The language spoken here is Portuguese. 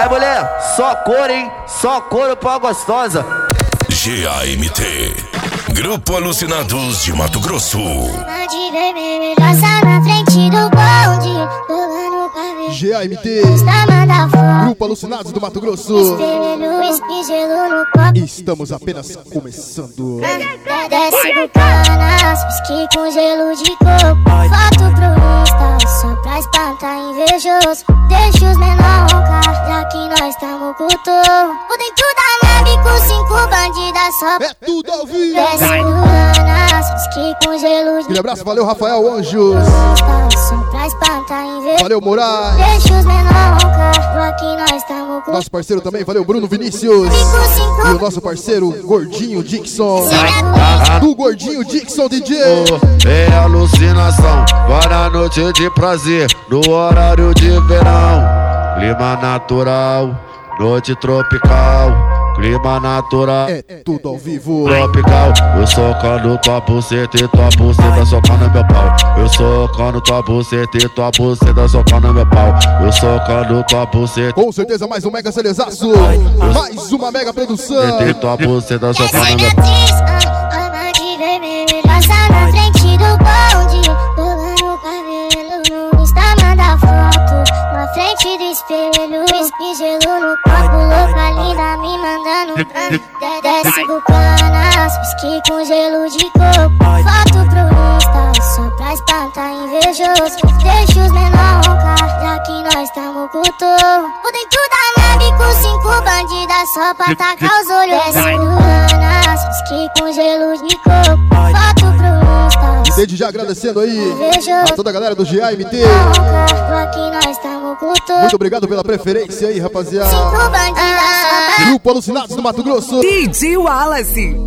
Aí, mulher, só couro, hein? Só couro pra gostosa. GAMT, Grupo Alucinados de Mato Grosso. GAMT, Grupo Alucinados do Mato Grosso. Estamos apenas começando. Desce do canas, whisky com gelo de coco. Foto pro Insta, só pra espantar invejoso. Deixa os menor roncar, já que nós tamo com o touro. O dentro da nave com 5 bandidas só. É tudo ao vivo. Desce do canas, whisky com gelo de Aquele abraço, valeu Rafael Anjos. só pra espantar invejoso. Valeu Moraes. Deixa os menor roncar, já que nós tamo com o Nosso parceiro também, valeu Bruno Vinícius. E o nosso parceiro Gordinho Dixon. Do Gordinho Dixon DJ. É alucinação, para a noite de prazer, no horário de verão. Clima natural, noite tropical. Clima natural, É tudo ao vivo. tropical. Eu socando tua buceta e tua buceta socando meu pau. Eu socando tua buceta e tua buceta socando meu pau. Eu socando tua buceta Com certeza mais um mega celezaço. Mais uma mega produção. e tua buceta socando Essa meu pau. ama de vermelho, passa na frente do bonde, pulando o cabelo no Insta, manda foto na frente do espelho, whisky gelo no copo, louca linda me mandando desce do canas, whisky com gelo de coco, foto pro Insta, só pra espantar invejoso, deixa os menor roncar, já que nós tamo com o touro, o dentro da nave com 5 bandidas só pra tacar os olhos, desce do canas, whisky com gelo de coco, foto pro Insta, Desde já agradecendo aí a toda a galera do GAMT. Muito obrigado pela preferência aí, rapaziada. Grupo Alucinados do Mato Grosso. DJ Wallace.